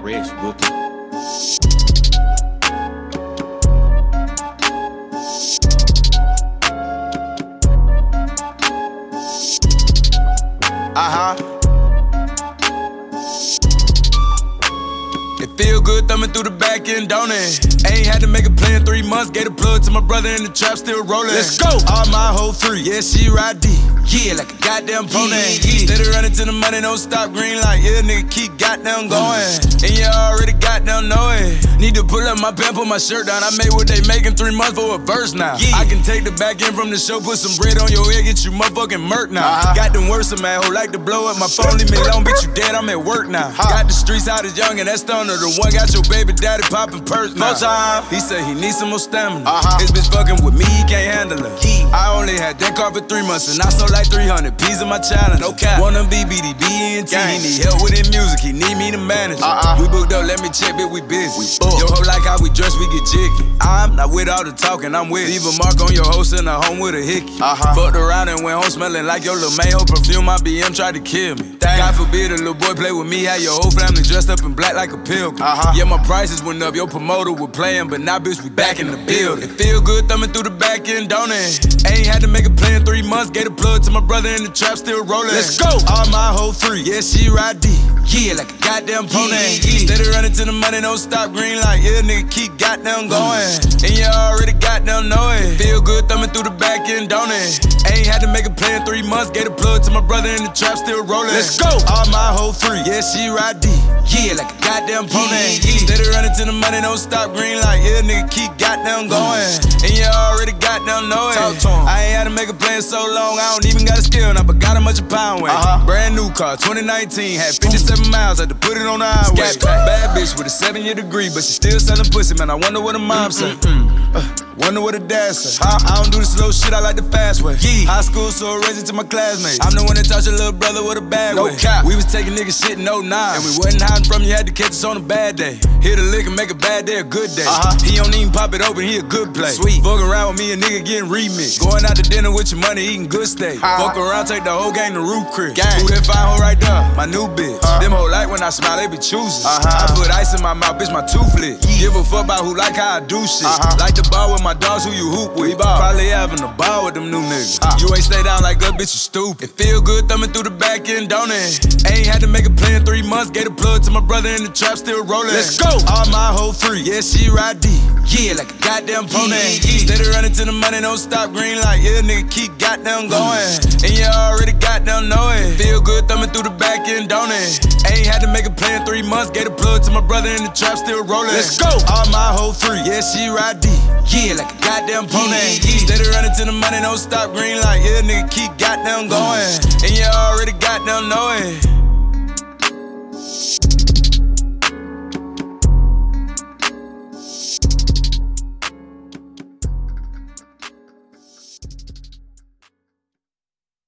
Rex Rookie. It feel good thumbing through the back end, don't it? Ain't had to make a play in 3 months. Gave a plug to my brother in the trap, still rolling. Let's go! All my whole 3, yeah, she ride D. Yeah, like a goddamn pony. Steady running to the money, don't stop, green light. Yeah, nigga, keep goddamn going. And you already goddamn know it. Need to pull up my pants, put my shirt down. I made what they make in 3 months for a verse now. I can take the back end from the show, put some bread on your head, get you motherfucking murk now. Got them worse, man, who like to blow up my phone, leave me alone, bitch, you dead, I'm at work now. Got the streets out as young, and that stoner, the one got your baby daddy popping perks now. He said he needs some more stamina. His bitch fucking with me, he can't handle her. I only had that car for 3 months, and I sold like 300 pieces of my challenge. No cap. Wanna be BDB and T. He need help with his music, he need me to manage. We booked up, let me check, bitch, we busy. Yo, hoe like how we dress, we get jiggy. I'm not with all the talking, I'm with. Leave a mark on your hoe, send her home with a hickey. Fucked around and went home smelling like your little man. Hoe perfume, my BM tried to kill me. God forbid a little boy play with me, had your whole family dressed up in black like a pilgrim. Yeah, my prices went up, your promoter was playing, but now bitch, we back in the building. It feel good thumbing through the back end, don't it? Ain't had to make a play in 3 months, gave a plug to my brother in the trap, still rolling. Let's go! All my whole 3, yeah, she ride D. Yeah, like a goddamn pony. Steady running to the money, don't stop, green light. Yeah, nigga, keep goddamn going. And you already goddamn know it. Feel good thumbing through the back end, don't it? Ain't had to make a play in 3 months, gave a plug to my brother in the trap, still rolling. Let's go! All my whole 3, yeah, she ride D. Yeah, like a goddamn pony. Steady running to the money, don't stop, green light. Yeah, nigga, keep goddamn going. And you already goddamn know it. I ain't had to make a play in so long, I don't even got a skill now, but got a much a pound weight. Brand new car, 2019, had 57 miles, had to put it on the highway. Bad bitch with a 7-year degree, but she still selling pussy, man. I wonder what her mom said. Wonder what her dad said. I don't do the slow shit, I like the fast way. High school, so raising to my classmates. I'm the one that taught your little brother with a bad way. We was taking niggas shit in 09, and we wasn't hiding from you, had to catch us on a bad day. Hit a lick and make a bad day a good day. He don't even pop it open, he a good play. Sweet. Fuck around with me, a nigga getting remixed. Going out to dinner with your money, eating good steak. Fuck around, take the whole gang to Roof Crib. Who that fine hoe right there? My new bitch. Them hoe like when I smile, they be choosing. I put ice in my mouth, bitch, my tooth lit. Give a fuck about who like how I do shit. Like the bar with my dogs, who you hoop with. Probably having a bar with them new niggas. You ain't stay down like that, bitch, you stupid. It feel good thumbing through the back end, don't it? Ain't had to make a play in 3 months, gave a plug to my brother in the trap, still rolling. Let's go! All my whole 3, yeah, she ride D. Yeah, like a goddamn pony. Steady running to the money, don't stop, green light. Yeah, nigga, keep goddamn going. And you already goddamn know it. Feel good thumbing through the back end, don't it? Ain't had to make a play in 3 months, gave a plug to my brother in the trap, still rolling. Let's go! All my whole 3, yeah, she ride D. Yeah, like a goddamn pony. Steady running to the money, don't stop, green light. Yeah, nigga, keep goddamn going. And you already goddamn know